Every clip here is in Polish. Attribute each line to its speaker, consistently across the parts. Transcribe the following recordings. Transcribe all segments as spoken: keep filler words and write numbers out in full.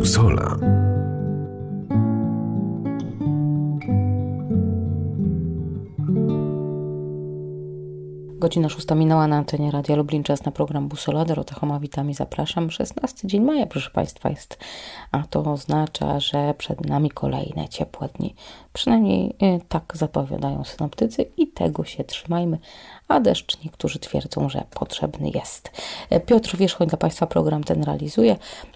Speaker 1: Bussola.
Speaker 2: Godzina szósta minęła na antenie Radia Lublin. Czas na program Bussola. Dorota Choma, witam i zapraszam. szesnasty dzień maja, proszę Państwa, jest, a to oznacza, że przed nami kolejne ciepłe dni. Przynajmniej y, tak zapowiadają synoptycy i tego się trzymajmy, a deszcz niektórzy twierdzą, że potrzebny jest. Piotr Wierzchoń dla Państwa program ten realizuje.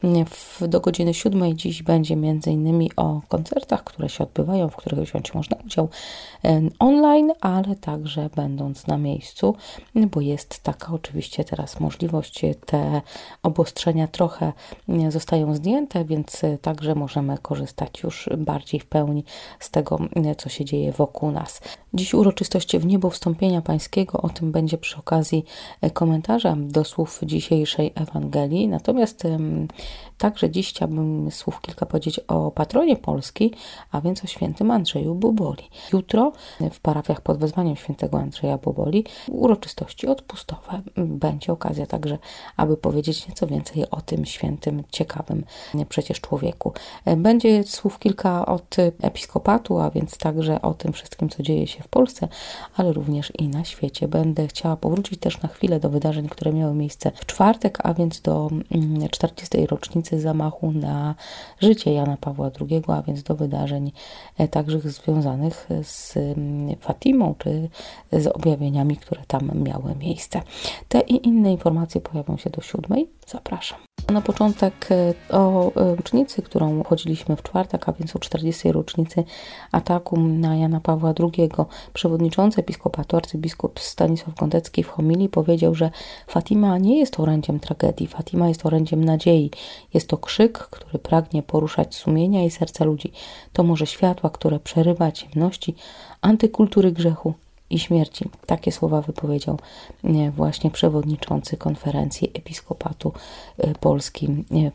Speaker 2: W, do godziny siódmej dziś będzie między innymi o koncertach, które się odbywają, w których wziąć można udział y, online, ale także będąc na miejscu, bo jest taka oczywiście teraz możliwość, te obostrzenia trochę zostają zdjęte, więc także możemy korzystać już bardziej w pełni z tego, co się dzieje wokół nas. Dziś uroczystość w niebo wstąpienia Pańskiego, o tym będzie przy okazji komentarza do słów dzisiejszej Ewangelii. Natomiast także dziś chciałabym słów kilka powiedzieć o patronie Polski, a więc o świętym Andrzeju Boboli. Jutro w parafiach pod wezwaniem świętego Andrzeja Boboli uroczystości odpustowe. Będzie okazja także, aby powiedzieć nieco więcej o tym świętym, ciekawym przecież człowieku. Będzie słów kilka od episkopatu, a więc także o tym wszystkim, co dzieje się w Polsce, ale również i na świecie. Będę chciała powrócić też na chwilę do wydarzeń, które miały miejsce w czwartek, a więc do czterdziestej rocznicy zamachu na życie Jana Pawła drugiego, a więc do wydarzeń także związanych z Fatimą, czy z objawieniami, które tam miały miejsce. Te i inne informacje pojawią się do siódmej. Zapraszam. Na początek o rocznicy, którą obchodziliśmy w czwartek, a więc o czterdziestej rocznicy ataku na Jana Pawła drugiego. Przewodniczący episkopatu, arcybiskup Stanisław Gondecki w homilii powiedział, że Fatima nie jest orędziem tragedii, Fatima jest orędziem nadziei. Jest to krzyk, który pragnie poruszać sumienia i serca ludzi. To morze światła, które przerywa ciemności, antykultury grzechu i śmierci. Takie słowa wypowiedział właśnie przewodniczący konferencji Episkopatu Polski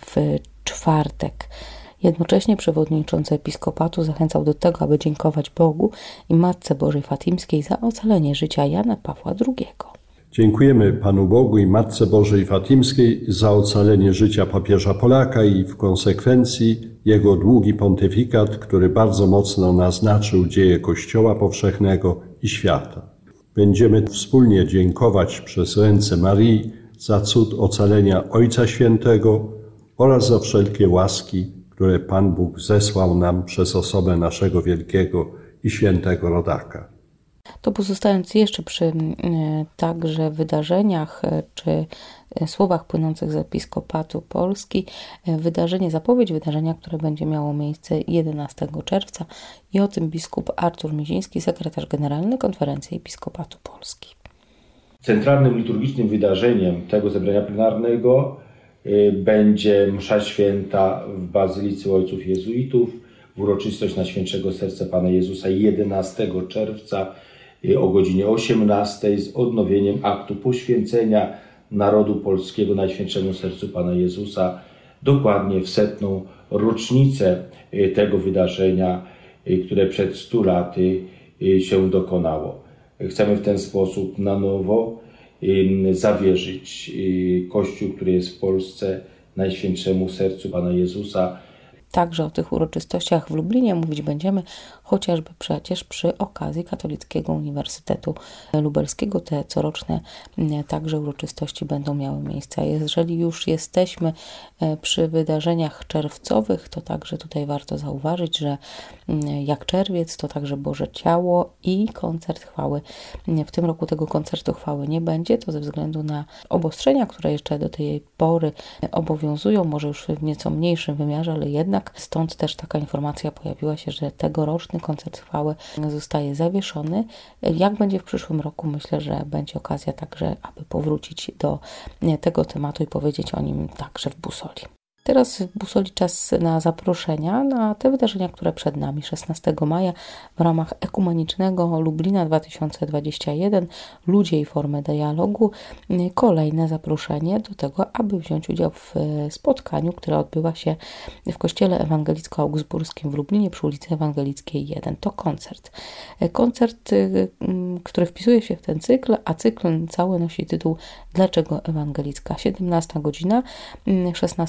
Speaker 2: w czwartek. Jednocześnie przewodniczący Episkopatu zachęcał do tego, aby dziękować Bogu i Matce Bożej Fatimskiej za ocalenie życia Jana Pawła drugiego.
Speaker 3: Dziękujemy Panu Bogu i Matce Bożej Fatimskiej za ocalenie życia papieża Polaka i w konsekwencji jego długi pontyfikat, który bardzo mocno naznaczył dzieje Kościoła powszechnego i świata. Będziemy wspólnie dziękować przez ręce Marii za cud ocalenia Ojca Świętego oraz za wszelkie łaski, które Pan Bóg zesłał nam przez osobę naszego wielkiego i świętego rodaka.
Speaker 2: To pozostając jeszcze przy także wydarzeniach czy słowach płynących z Episkopatu Polski, wydarzenie, zapowiedź wydarzenia, które będzie miało miejsce jedenastego czerwca i o tym biskup Artur Miziński, sekretarz generalny Konferencji Episkopatu Polski.
Speaker 4: Centralnym liturgicznym wydarzeniem tego zebrania plenarnego będzie msza święta w Bazylice Ojców Jezuitów w uroczystość Najświętszego Serca Pana Jezusa jedenastego czerwca o godzinie osiemnastej z odnowieniem aktu poświęcenia narodu polskiego Najświętszemu Sercu Pana Jezusa, dokładnie w setną rocznicę tego wydarzenia, które przed stu laty się dokonało. Chcemy w ten sposób na nowo zawierzyć Kościół, który jest w Polsce, Najświętszemu Sercu Pana Jezusa.
Speaker 2: Także o tych uroczystościach w Lublinie mówić będziemy, chociażby przecież przy okazji Katolickiego Uniwersytetu Lubelskiego. Te coroczne także uroczystości będą miały miejsce. Jeżeli już jesteśmy przy wydarzeniach czerwcowych, to także tutaj warto zauważyć, że jak czerwiec, to także Boże Ciało i koncert chwały. W tym roku tego koncertu chwały nie będzie, to ze względu na obostrzenia, które jeszcze do tej pory obowiązują, może już w nieco mniejszym wymiarze, ale jednak stąd też taka informacja pojawiła się, że tegoroczny koncert chwały zostaje zawieszony. Jak będzie w przyszłym roku? Myślę, że będzie okazja także, aby powrócić do tego tematu i powiedzieć o nim także w Bussoli. Teraz w Bussoli czas na zaproszenia na te wydarzenia, które przed nami. szesnastego maja w ramach Ekumenicznego Lublina dwa tysiące dwudziestego pierwszego Ludzie i formy dialogu. Kolejne zaproszenie do tego, aby wziąć udział w spotkaniu, które odbywa się w Kościele Ewangelicko-Augsburskim w Lublinie przy ulicy Ewangelickiej jeden. To koncert. Koncert, który wpisuje się w ten cykl, a cykl cały nosi tytuł Dlaczego Ewangelicka? siedemnasta godzina, szesnasty dzień maja.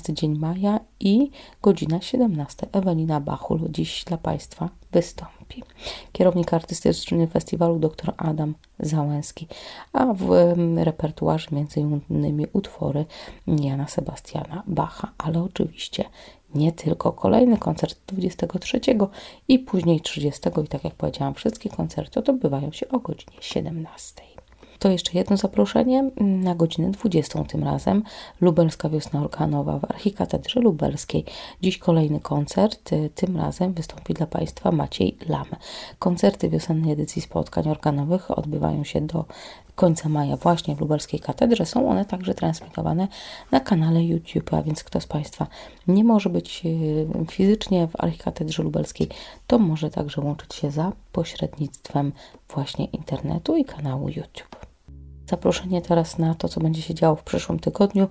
Speaker 2: maja i godzina siedemnasta. Ewelina Bachul dziś dla Państwa wystąpi. Kierownik artystyczny festiwalu dr Adam Załęski, a w repertuarze między innymi utwory Jana Sebastiana Bacha, ale oczywiście nie tylko. Kolejny koncert dwudziestego trzeciego i później trzydziestego i tak jak powiedziałam, wszystkie koncerty odbywają się o godzinie siedemnastej. To jeszcze jedno zaproszenie na godzinę dwudziestą tym razem. Lubelska Wiosna Organowa w Archikatedrze Lubelskiej. Dziś kolejny koncert, tym razem wystąpi dla Państwa Maciej Lam. Koncerty wiosennej edycji spotkań organowych odbywają się do końca maja właśnie w Lubelskiej Katedrze. Są one także transmitowane na kanale YouTube, a więc kto z Państwa nie może być fizycznie w Archikatedrze Lubelskiej, to może także łączyć się za pośrednictwem właśnie internetu i kanału YouTube. Zaproszenie teraz na to, co będzie się działo w przyszłym tygodniu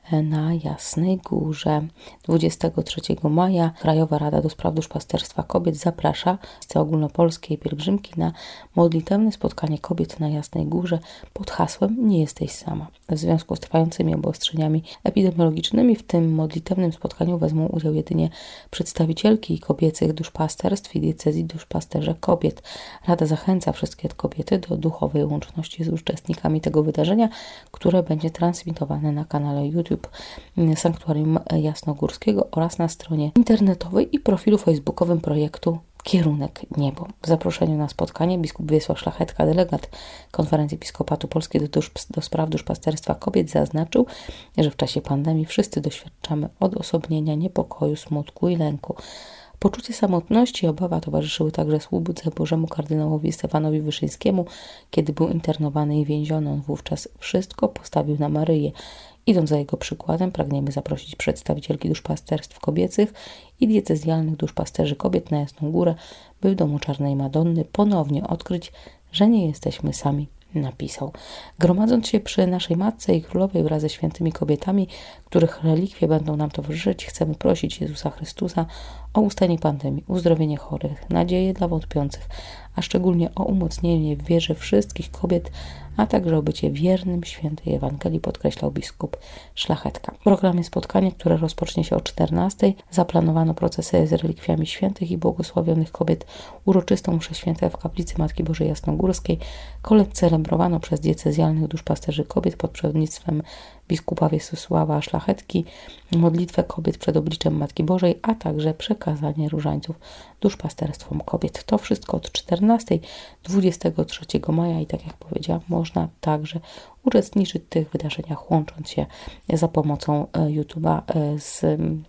Speaker 2: na Jasnej Górze. dwudziestego trzeciego maja Krajowa Rada do Spraw Duszpasterstwa Kobiet zaprasza z ogólnopolskiej pielgrzymki na modlitewne spotkanie kobiet na Jasnej Górze pod hasłem Nie jesteś sama. W związku z trwającymi obostrzeniami epidemiologicznymi w tym modlitewnym spotkaniu wezmą udział jedynie przedstawicielki kobiecych duszpasterstw i diecezji duszpasterze kobiet. Rada zachęca wszystkie kobiety do duchowej łączności z uczestnikami tego wydarzenia, które będzie transmitowane na kanale YouTube Sanktuarium Jasnogórskiego oraz na stronie internetowej i profilu facebookowym projektu Kierunek Niebo. W zaproszeniu na spotkanie biskup Wiesław Szlachetka, delegat Konferencji Episkopatu Polskiej do, dusz, do spraw duszpasterstwa kobiet, zaznaczył, że w czasie pandemii wszyscy doświadczamy odosobnienia, niepokoju, smutku i lęku. Poczucie samotności i obawa towarzyszyły także słudze Bożemu kardynałowi Stefanowi Wyszyńskiemu, kiedy był internowany i więziony. On wówczas wszystko postawił na Maryję. Idąc za jego przykładem, pragniemy zaprosić przedstawicielki duszpasterstw kobiecych i diecezjalnych duszpasterzy kobiet na Jasną Górę, by w domu Czarnej Madonny ponownie odkryć, że nie jesteśmy sami, napisał. Gromadząc się przy naszej Matce i Królowej wraz ze świętymi kobietami, których relikwie będą nam towarzyszyć, chcemy prosić Jezusa Chrystusa o ustanie pandemii, uzdrowienie chorych, nadzieję dla wątpiących, a szczególnie o umocnienie w wierze wszystkich kobiet, a także o bycie wiernym świętej Ewangelii, podkreślał biskup Szlachetka. W programie spotkania, które rozpocznie się o czternastej, zaplanowano procesję z relikwiami świętych i błogosławionych kobiet, uroczystą mszę świętą w kaplicy Matki Bożej Jasnogórskiej, kolęd celebrowano przez diecezjalnych duszpasterzy kobiet pod przewodnictwem biskupa Wiesława Szlachetki, modlitwę kobiet przed obliczem Matki Bożej, a także przekazanie różańców duszpasterstwom kobiet. To wszystko od czternastej dwudziestego trzeciego maja i tak jak powiedziałam, można także uczestniczyć w tych wydarzeniach, łącząc się za pomocą YouTube'a z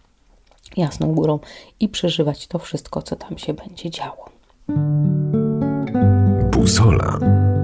Speaker 2: Jasną Górą i przeżywać to wszystko, co tam się będzie działo.
Speaker 1: Busola.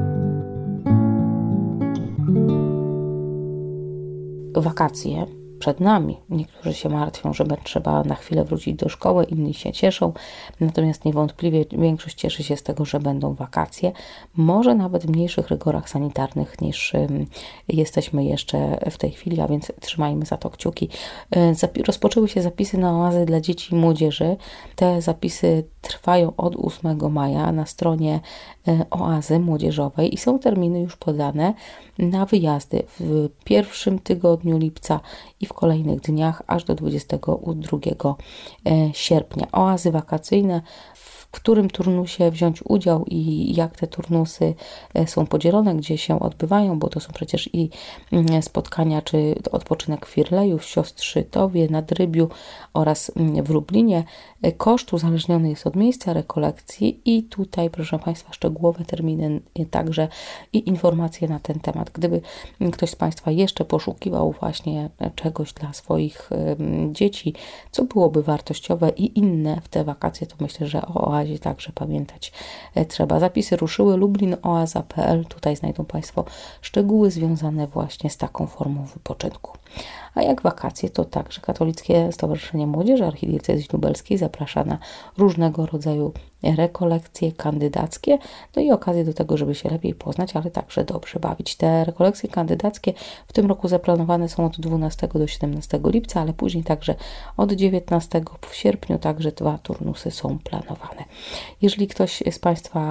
Speaker 2: Wakacje przed nami. Niektórzy się martwią, że trzeba na chwilę wrócić do szkoły, inni się cieszą, natomiast niewątpliwie większość cieszy się z tego, że będą wakacje, może nawet w mniejszych rygorach sanitarnych niż jesteśmy jeszcze w tej chwili, a więc trzymajmy za to kciuki. Rozpoczęły się zapisy na oazy dla dzieci i młodzieży. Te zapisy trwają od ósmego maja na stronie oazy młodzieżowej i są terminy już podane na wyjazdy w pierwszym tygodniu lipca i w kolejnych dniach aż do dwudziestego drugiego sierpnia. Oazy wakacyjne, w którym turnusie wziąć udział i jak te turnusy są podzielone, gdzie się odbywają, bo to są przecież i spotkania czy odpoczynek w Firleju, w Siostrzytowie, nad Rybiu oraz w Lublinie. Koszt uzależniony jest od miejsca rekolekcji i tutaj, proszę Państwa, szczegółowe terminy także i informacje na ten temat. Gdyby ktoś z Państwa jeszcze poszukiwał właśnie czegoś dla swoich dzieci, co byłoby wartościowe i inne w te wakacje, to myślę, że o oazie także pamiętać trzeba. Zapisy ruszyły lublin oaza kropka p l. Tutaj znajdą Państwo szczegóły związane właśnie z taką formą wypoczynku. A jak wakacje, to także Katolickie Stowarzyszenie Młodzieży Archidiecezji Lubelskiej zaprasza na różnego rodzaju rekolekcje kandydackie, no i okazję do tego, żeby się lepiej poznać, ale także dobrze bawić. Te rekolekcje kandydackie w tym roku zaplanowane są od dwunastego do siedemnastego lipca, ale później także od dziewiętnastego w sierpniu także dwa turnusy są planowane. Jeżeli ktoś z Państwa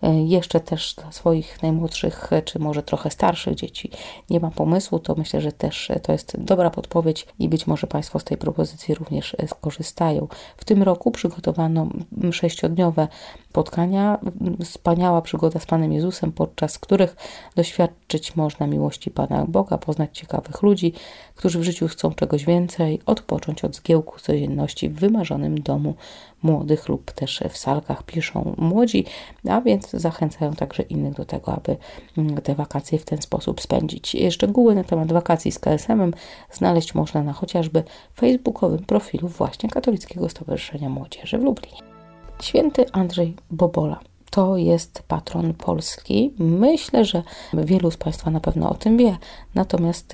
Speaker 2: jeszcze też dla swoich najmłodszych, czy może trochę starszych dzieci nie ma pomysłu, to myślę, że też to jest dobra podpowiedź i być może Państwo z tej propozycji również skorzystają. W tym roku przygotowano sześciodniowe spotkania, wspaniała przygoda z Panem Jezusem, podczas których doświadczyć można miłości Pana Boga, poznać ciekawych ludzi, którzy w życiu chcą czegoś więcej, odpocząć od zgiełku codzienności w wymarzonym domu młodych lub też w salkach, piszą młodzi, a więc zachęcają także innych do tego, aby te wakacje w ten sposób spędzić. Szczegóły na temat wakacji z K S M-em znaleźć można na chociażby facebookowym profilu właśnie Katolickiego Stowarzyszenia Młodzieży w Lublinie. Święty Andrzej Bobola to jest patron Polski. Myślę, że wielu z Państwa na pewno o tym wie, natomiast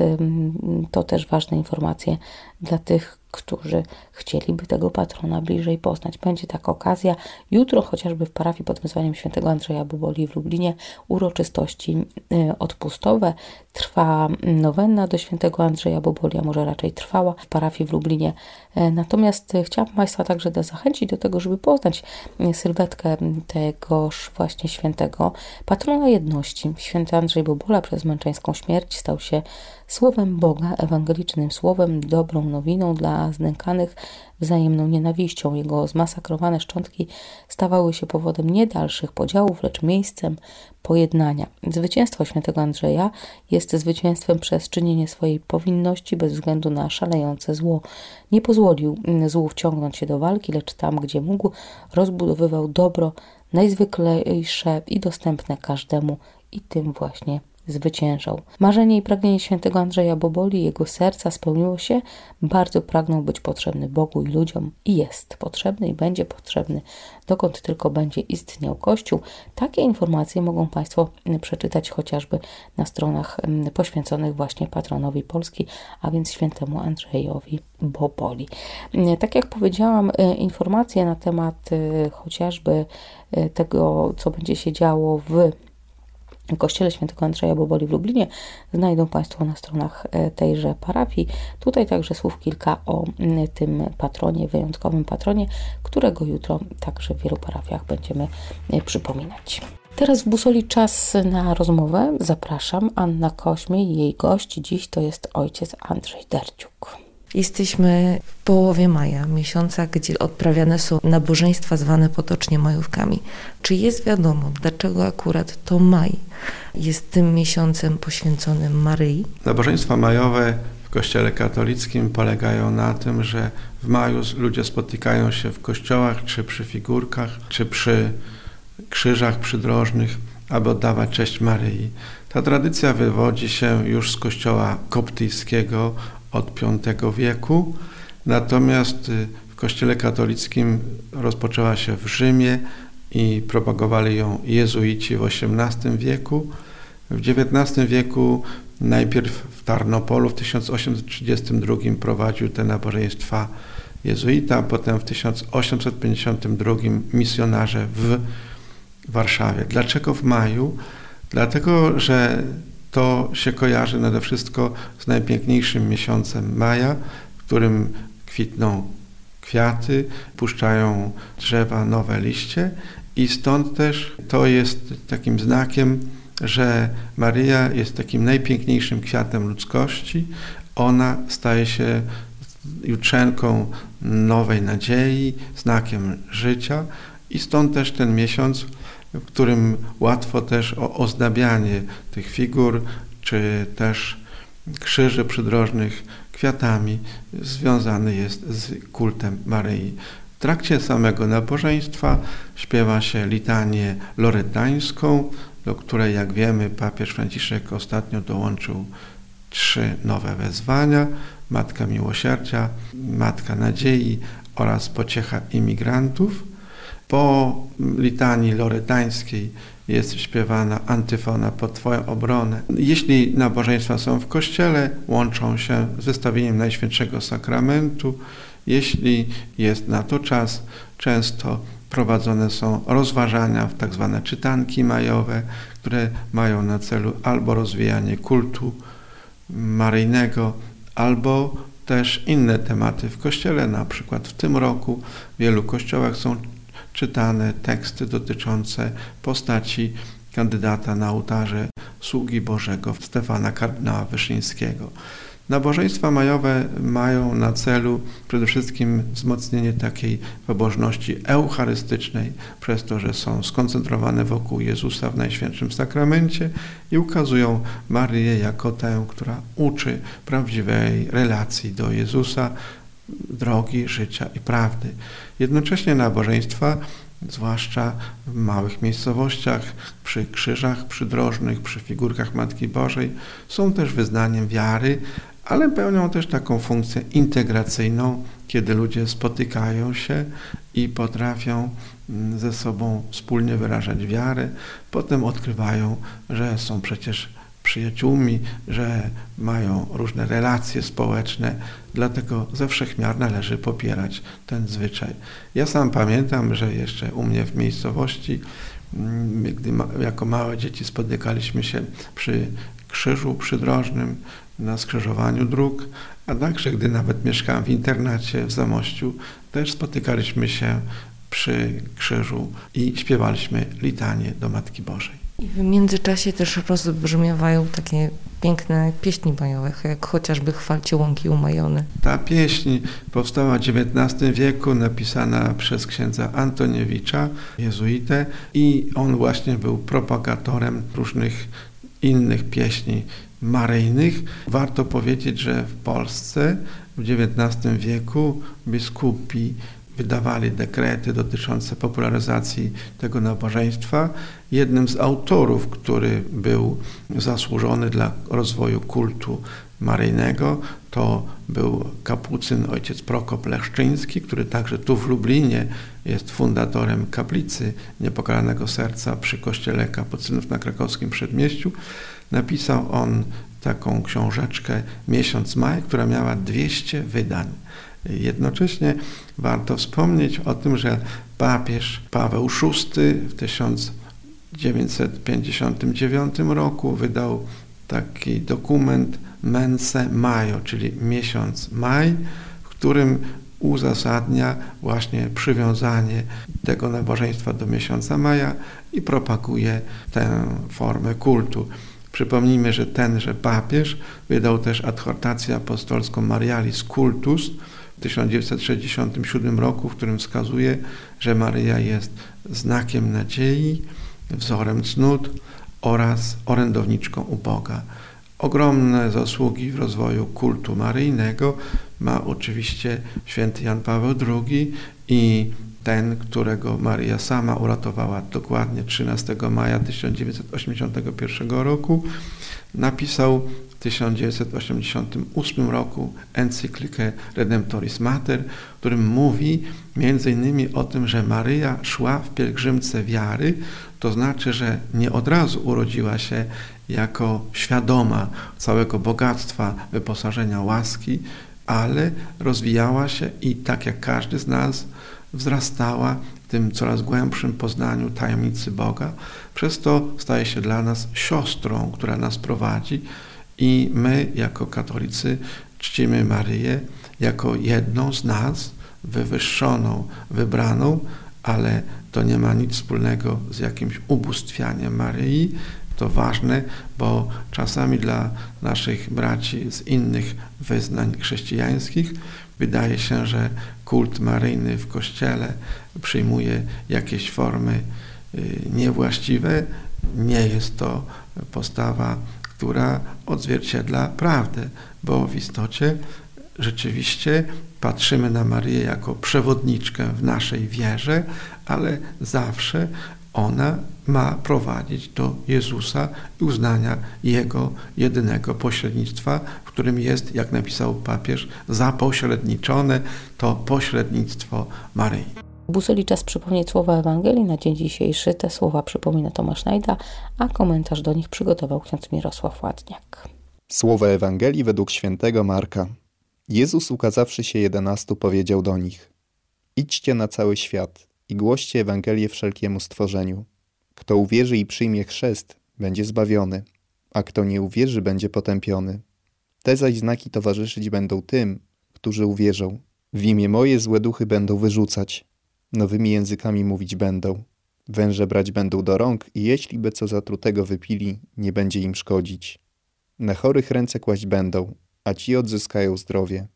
Speaker 2: to też ważne informacje dla tych, którzy chcieliby tego patrona bliżej poznać. Będzie taka okazja. Jutro chociażby w parafii pod wezwaniem świętego Andrzeja Boboli w Lublinie uroczystości odpustowe. Trwa nowenna do świętego Andrzeja Boboli, a może raczej trwała w parafii w Lublinie. Natomiast chciałam Państwa także zachęcić do tego, żeby poznać sylwetkę tegoż właśnie świętego patrona jedności. Święty Andrzej Bobola przez męczeńską śmierć stał się słowem Boga, ewangelicznym słowem, dobrą nowiną dla znękanych, wzajemną nienawiścią. Jego zmasakrowane szczątki stawały się powodem nie dalszych podziałów, lecz miejscem pojednania. Zwycięstwo świętego Andrzeja jest zwycięstwem przez czynienie swojej powinności bez względu na szalejące zło. Nie pozwolił złu wciągnąć się do walki, lecz tam, gdzie mógł, rozbudowywał dobro najzwyklejsze i dostępne każdemu i tym właśnie zwyciężał. Marzenie i pragnienie świętego Andrzeja Boboli, jego serca spełniło się. Bardzo pragnął być potrzebny Bogu i ludziom i jest potrzebny i będzie potrzebny, dokąd tylko będzie istniał Kościół. Takie informacje mogą Państwo przeczytać chociażby na stronach poświęconych właśnie patronowi Polski, a więc świętemu Andrzejowi Boboli. Tak jak powiedziałam, informacje na temat chociażby tego, co będzie się działo w Kościele Świętego Andrzeja Boboli w Lublinie znajdą Państwo na stronach tejże parafii. Tutaj także słów kilka o tym patronie, wyjątkowym patronie, którego jutro także w wielu parafiach będziemy przypominać. Teraz w Busoli czas na rozmowę. Zapraszam, Anna Kośmiej i jej gość. Dziś to jest ojciec Andrzej Derciuk.
Speaker 1: Jesteśmy w połowie maja, miesiąca, gdzie odprawiane są nabożeństwa zwane potocznie majówkami. Czy jest wiadomo, dlaczego akurat to maj jest tym miesiącem poświęconym Maryi?
Speaker 5: Nabożeństwa majowe w Kościele katolickim polegają na tym, że w maju ludzie spotykają się w kościołach, czy przy figurkach, czy przy krzyżach przydrożnych, aby oddawać cześć Maryi. Ta tradycja wywodzi się już z kościoła koptyjskiego od piątego wieku, natomiast w Kościele katolickim rozpoczęła się w Rzymie i propagowali ją jezuici w osiemnastym wieku. W dziewiętnastym wieku najpierw w Tarnopolu w tysiąc osiemset trzydziestym drugim prowadził te nabożeństwa jezuita, potem w tysiąc osiemset pięćdziesiątym drugim misjonarze w Warszawie. Dlaczego w maju? Dlatego, że to się kojarzy nade wszystko z najpiękniejszym miesiącem maja, w którym kwitną kwiaty, puszczają drzewa nowe liście i stąd też to jest takim znakiem, że Maryja jest takim najpiękniejszym kwiatem ludzkości. Ona staje się jutrzenką nowej nadziei, znakiem życia i stąd też ten miesiąc, w którym łatwo też o ozdabianie tych figur, czy też krzyży przydrożnych kwiatami związany jest z kultem Maryi. W trakcie samego nabożeństwa śpiewa się litanię loretańską, do której, jak wiemy, papież Franciszek ostatnio dołączył trzy nowe wezwania: Matka Miłosierdzia, Matka Nadziei oraz Pociecha Imigrantów. Po litanii loretańskiej jest śpiewana antyfona pod Twoją obronę. Jeśli nabożeństwa są w kościele, łączą się z wystawieniem Najświętszego Sakramentu. Jeśli jest na to czas, często prowadzone są rozważania w tak zwane czytanki majowe, które mają na celu albo rozwijanie kultu maryjnego, albo też inne tematy w kościele. Na przykład w tym roku w wielu kościołach są czytane teksty dotyczące postaci kandydata na ołtarze sługi Bożego Stefana kardynała Wyszyńskiego. Nabożeństwa majowe mają na celu przede wszystkim wzmocnienie takiej pobożności eucharystycznej przez to, że są skoncentrowane wokół Jezusa w Najświętszym Sakramencie i ukazują Maryję jako tę, która uczy prawdziwej relacji do Jezusa, drogi, życia i prawdy. Jednocześnie nabożeństwa, zwłaszcza w małych miejscowościach, przy krzyżach przydrożnych, przy figurkach Matki Bożej, są też wyznaniem wiary, ale pełnią też taką funkcję integracyjną, kiedy ludzie spotykają się i potrafią ze sobą wspólnie wyrażać wiarę, potem odkrywają, że są przecież przyjaciółmi, że mają różne relacje społeczne, dlatego ze wszech miar należy popierać ten zwyczaj. Ja sam pamiętam, że jeszcze u mnie w miejscowości, gdy jako małe dzieci spotykaliśmy się przy krzyżu przydrożnym, na skrzyżowaniu dróg, a także gdy nawet mieszkałem w internacie w Zamościu, też spotykaliśmy się przy krzyżu i śpiewaliśmy litanię do Matki Bożej.
Speaker 1: I w międzyczasie też rozbrzmiewają takie piękne pieśni majowe, jak chociażby Chwalcie łąki umajone.
Speaker 5: Ta pieśń powstała w dziewiętnastym wieku, napisana przez księdza Antoniewicza, jezuitę, i on właśnie był propagatorem różnych innych pieśni maryjnych. Warto powiedzieć, że w Polsce w dziewiętnastym wieku biskupi wydawali dekrety dotyczące popularyzacji tego nabożeństwa. Jednym z autorów, który był zasłużony dla rozwoju kultu maryjnego, to był kapucyn ojciec Prokop Leszczyński, który także tu w Lublinie jest fundatorem kaplicy Niepokalanego Serca przy kościele kapucynów na krakowskim Przedmieściu. Napisał on taką książeczkę Miesiąc Maj, która miała dwieście wydań. Jednocześnie warto wspomnieć o tym, że papież Paweł szósty w tysiąc dziewięćset pięćdziesiątym dziewiątym roku wydał taki dokument Mense Majo, czyli miesiąc maj, w którym uzasadnia właśnie przywiązanie tego nabożeństwa do miesiąca maja i propaguje tę formę kultu. Przypomnijmy, że tenże papież wydał też adhortację apostolską Marialis Cultus w tysiąc dziewięćset sześćdziesiątym siódmym roku, w którym wskazuje, że Maryja jest znakiem nadziei, wzorem cnót oraz orędowniczką u Boga. Ogromne zasługi w rozwoju kultu maryjnego ma oczywiście święty Jan Paweł drugi i ten, którego Maryja sama uratowała dokładnie trzynastego maja tysiąc dziewięćset osiemdziesiątego pierwszego roku, napisał w tysiąc dziewięćset osiemdziesiątym ósmym roku encyklikę Redemptoris Mater, w którym mówi między innymi o tym, że Maryja szła w pielgrzymce wiary, to znaczy, że nie od razu urodziła się jako świadoma całego bogactwa wyposażenia łaski, ale rozwijała się i tak jak każdy z nas wzrastała w tym coraz głębszym poznaniu tajemnicy Boga. Przez to staje się dla nas siostrą, która nas prowadzi i my jako katolicy czcimy Maryję jako jedną z nas, wywyższoną, wybraną, ale to nie ma nic wspólnego z jakimś ubóstwianiem Maryi. To ważne, bo czasami dla naszych braci z innych wyznań chrześcijańskich wydaje się, że kult maryjny w Kościele przyjmuje jakieś formy niewłaściwe. Nie jest to postawa, która odzwierciedla prawdę, bo w istocie rzeczywiście patrzymy na Maryję jako przewodniczkę w naszej wierze, ale zawsze ona ma prowadzić do Jezusa i uznania Jego jedynego pośrednictwa, w którym jest, jak napisał papież, zapośredniczone to pośrednictwo Maryi.
Speaker 2: Busoli czas przypomnieć słowa Ewangelii na dzień dzisiejszy. Te słowa przypomina Tomasz Najda, a komentarz do nich przygotował ksiądz Mirosław Ładniak.
Speaker 6: Słowa Ewangelii według świętego Marka. Jezus, ukazawszy się jedenastu, powiedział do nich: idźcie na cały świat i głoście Ewangelię wszelkiemu stworzeniu. Kto uwierzy i przyjmie chrzest, będzie zbawiony, a kto nie uwierzy, będzie potępiony. Te zaś znaki towarzyszyć będą tym, którzy uwierzą. W imię moje złe duchy będą wyrzucać. Nowymi językami mówić będą, węże brać będą do rąk i jeśli by co zatrutego wypili, nie będzie im szkodzić. Na chorych ręce kłaść będą, a ci odzyskają zdrowie.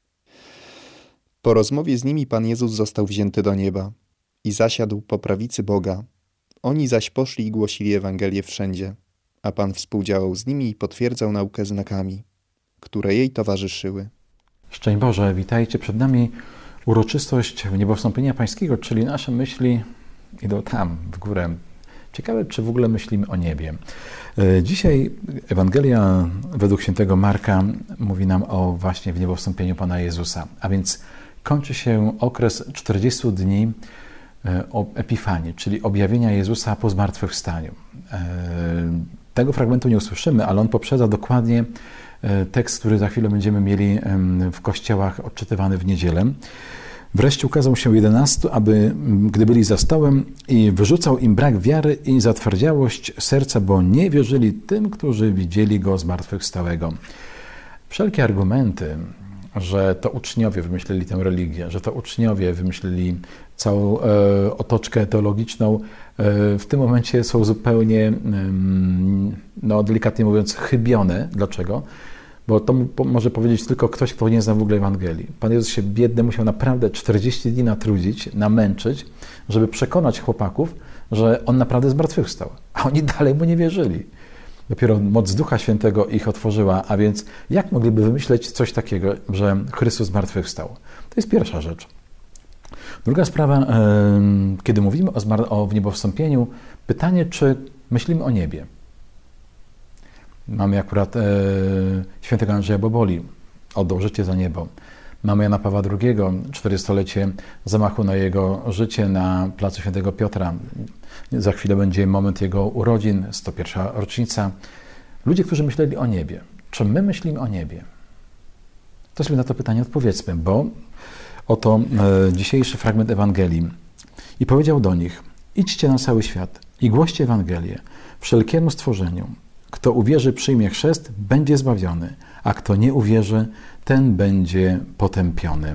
Speaker 6: Po rozmowie z nimi Pan Jezus został wzięty do nieba i zasiadł po prawicy Boga. Oni zaś poszli i głosili Ewangelię wszędzie, a Pan współdziałał z nimi i potwierdzał naukę znakami, które jej towarzyszyły.
Speaker 7: Szczęść Boże, witajcie. Przed nami uroczystość niebowstąpienia Pańskiego, czyli nasze myśli idą tam, w górę. Ciekawe, czy w ogóle myślimy o niebie. Dzisiaj Ewangelia według świętego Marka mówi nam o właśnie niebowstąpieniu Pana Jezusa, a więc kończy się okres czterdziestu dni Epifanii, czyli objawienia Jezusa po zmartwychwstaniu. Tego fragmentu nie usłyszymy, ale on poprzedza dokładnie tekst, który za chwilę będziemy mieli w kościołach odczytywany w niedzielę. Wreszcie ukazał się jedenastu, aby, gdy byli za stołem, i wyrzucał im brak wiary i zatwardziałość serca, bo nie wierzyli tym, którzy widzieli Go zmartwychwstałego. Wszelkie argumenty, że to uczniowie wymyślili tę religię, że to uczniowie wymyślili całą e, otoczkę teologiczną, e, w tym momencie są zupełnie, e, no delikatnie mówiąc, chybione. Dlaczego? Bo to może powiedzieć tylko ktoś, kto nie zna w ogóle Ewangelii. Pan Jezus się biedny musiał naprawdę czterdzieści dni natrudzić, namęczyć, żeby przekonać chłopaków, że On naprawdę zmartwychwstał. A oni dalej Mu nie wierzyli. Dopiero moc Ducha Świętego ich otworzyła, a więc jak mogliby wymyśleć coś takiego, że Chrystus zmartwychwstał? To jest pierwsza rzecz. Druga sprawa, kiedy mówimy o, zmar- o niebowstąpieniu, pytanie, czy myślimy o niebie. Mamy akurat e, świętego Andrzeja Boboli, oddał życie za niebo. Mamy Jana Pawła drugiego, czterdziestolecie zamachu na jego życie na placu Świętego Piotra. Za chwilę będzie moment jego urodzin, sto pierwsza rocznica. Ludzie, którzy myśleli o niebie. Czy my myślimy o niebie? To sobie na to pytanie odpowiedzmy, bo oto e, dzisiejszy fragment Ewangelii. I powiedział do nich: idźcie na cały świat i głoście Ewangelię wszelkiemu stworzeniu. Kto uwierzy, przyjmie chrzest, będzie zbawiony, a kto nie uwierzy, ten będzie potępiony.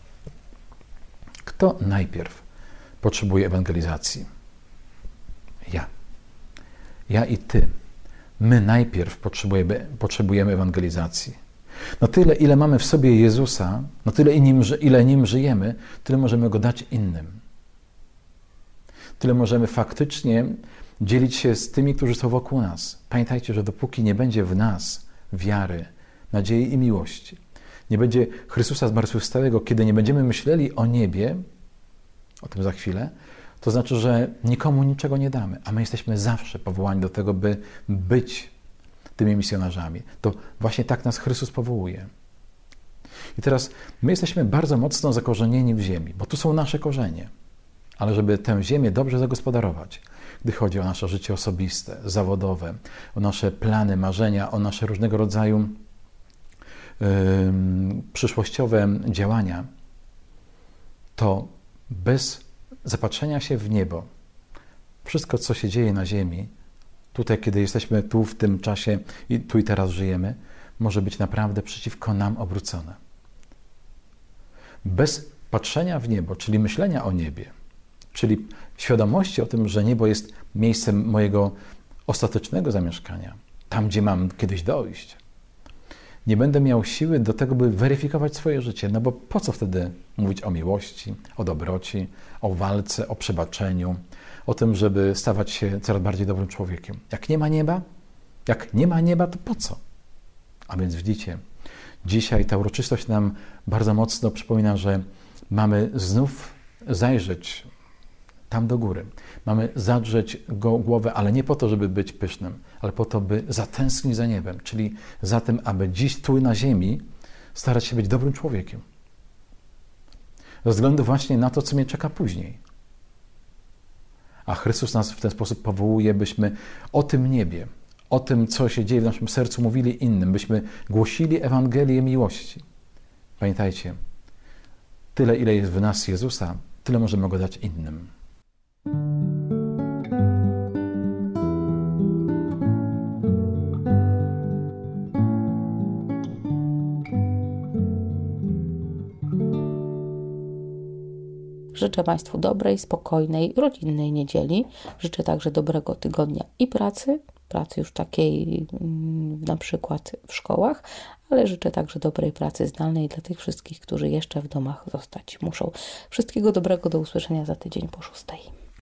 Speaker 7: Kto najpierw potrzebuje ewangelizacji? Ja. Ja i ty. My najpierw potrzebujemy, potrzebujemy ewangelizacji. Na tyle, ile mamy w sobie Jezusa, na tyle, ile nim żyjemy, tyle możemy Go dać innym. Tyle możemy faktycznie dzielić się z tymi, którzy są wokół nas. Pamiętajcie, że dopóki nie będzie w nas wiary, nadziei i miłości, nie będzie Chrystusa zmartwychwstałego, kiedy nie będziemy myśleli o niebie, o tym za chwilę, to znaczy, że nikomu niczego nie damy, a my jesteśmy zawsze powołani do tego, by być tymi misjonarzami. To właśnie tak nas Chrystus powołuje. I teraz my jesteśmy bardzo mocno zakorzenieni w ziemi, bo tu są nasze korzenie. Ale żeby tę ziemię dobrze zagospodarować, gdy chodzi o nasze życie osobiste, zawodowe, o nasze plany, marzenia, o nasze różnego rodzaju yy, przyszłościowe działania, to bez zapatrzenia się w niebo, wszystko, co się dzieje na ziemi, tutaj, kiedy jesteśmy tu w tym czasie i tu i teraz żyjemy, może być naprawdę przeciwko nam obrócone. Bez patrzenia w niebo, czyli myślenia o niebie, czyli świadomości o tym, że niebo jest miejscem mojego ostatecznego zamieszkania, tam, gdzie mam kiedyś dojść, nie będę miał siły do tego, by weryfikować swoje życie, no bo po co wtedy mówić o miłości, o dobroci, o walce, o przebaczeniu, o tym, żeby stawać się coraz bardziej dobrym człowiekiem. Jak nie ma nieba, jak nie ma nieba, to po co? A więc widzicie, dzisiaj ta uroczystość nam bardzo mocno przypomina, że mamy znów zajrzeć tam do góry. Mamy zadrzeć go głowę, ale nie po to, żeby być pysznym, ale po to, by zatęsknić za niebem, czyli za tym, aby dziś tu na ziemi starać się być dobrym człowiekiem. Ze względu właśnie na to, co mnie czeka później. A Chrystus nas w ten sposób powołuje, byśmy o tym niebie, o tym, co się dzieje w naszym sercu, mówili innym, byśmy głosili Ewangelię miłości. Pamiętajcie, tyle, ile jest w nas Jezusa, tyle możemy Go dać innym.
Speaker 2: Życzę Państwu dobrej, spokojnej, rodzinnej niedzieli. Życzę także dobrego tygodnia i pracy, pracy już takiej na przykład w szkołach, ale życzę także dobrej pracy zdalnej dla tych wszystkich, którzy jeszcze w domach zostać muszą. Wszystkiego dobrego, do usłyszenia za tydzień po szóstej.